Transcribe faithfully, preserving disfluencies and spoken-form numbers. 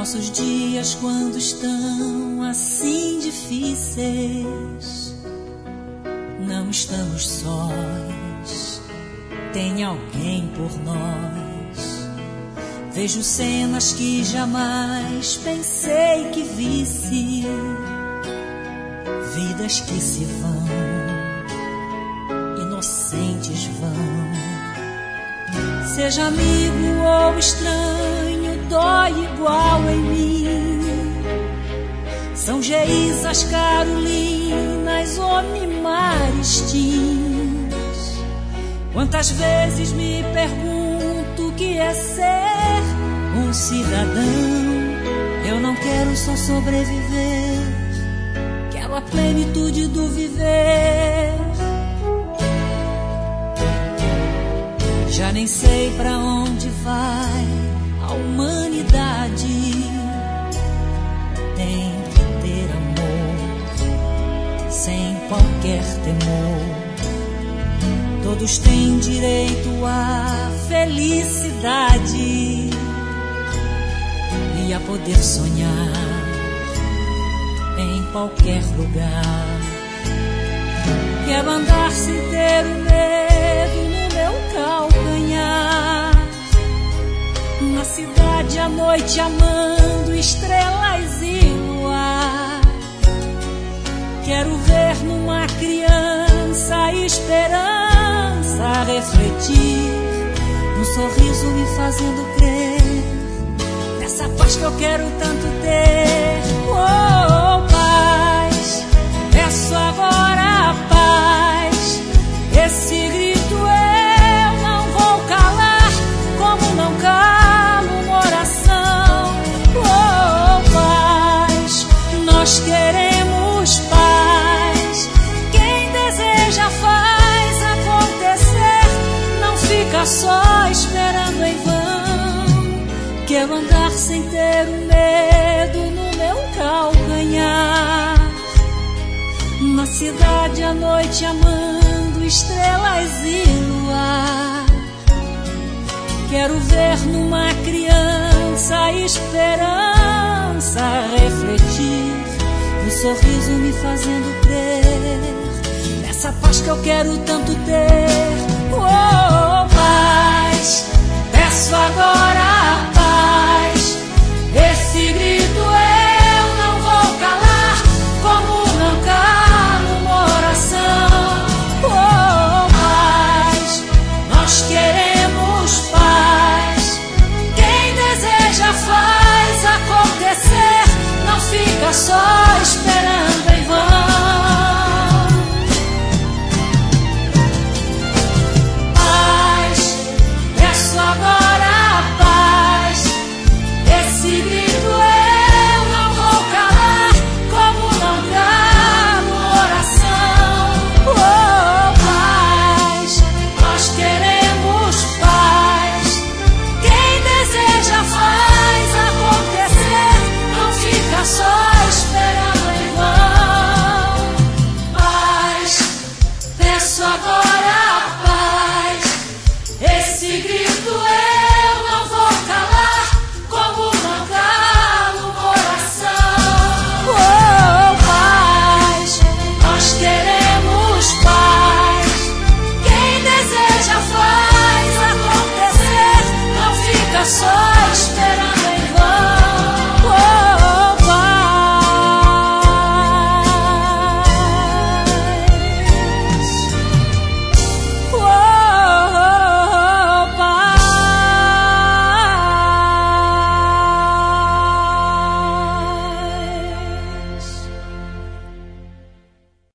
nossos dias quando estão assim difíceis, não estamos sós, tem alguém por nós. Vejo cenas que jamais pensei que visse, vidas que se vão, inocentes vão. Seja amigo ou estranho, dói igual em mim. São Geisas, Carolinas, Onimaristins. Quantas vezes me pergunto o que é ser um cidadão. Eu não quero só sobreviver, quero a plenitude do viver. Já nem sei pra onde vai a humanidade. Tem que ter amor, sem qualquer temor. Todos têm direito à felicidade e a poder sonhar em qualquer lugar. Quero andar sem ter o medo no meu calcanhar, na cidade à noite amando estrelas e luar. Quero ver numa criança esperança refletir, no sorriso me fazendo crer nessa paz que eu quero tanto ter. Oh, paz, peço agora a paz. Esse grito eu não vou calar, como não calo uma oração. Oh, paz, nós queremos paz. Quem deseja faz acontecer, não fica só esperando em vão. Quero andar sem ter o medo no meu calcanhar, na cidade à noite amando estrelas e luar. Quero ver numa criança esperança refletir, no sorriso me fazendo crer nessa paz que eu quero tanto ter. Oh, paz, peço agora a paz. Esse grito eu não vou calar, como não calo uma oração. Oh, paz, nós queremos paz. Quem deseja faz acontecer, não fica só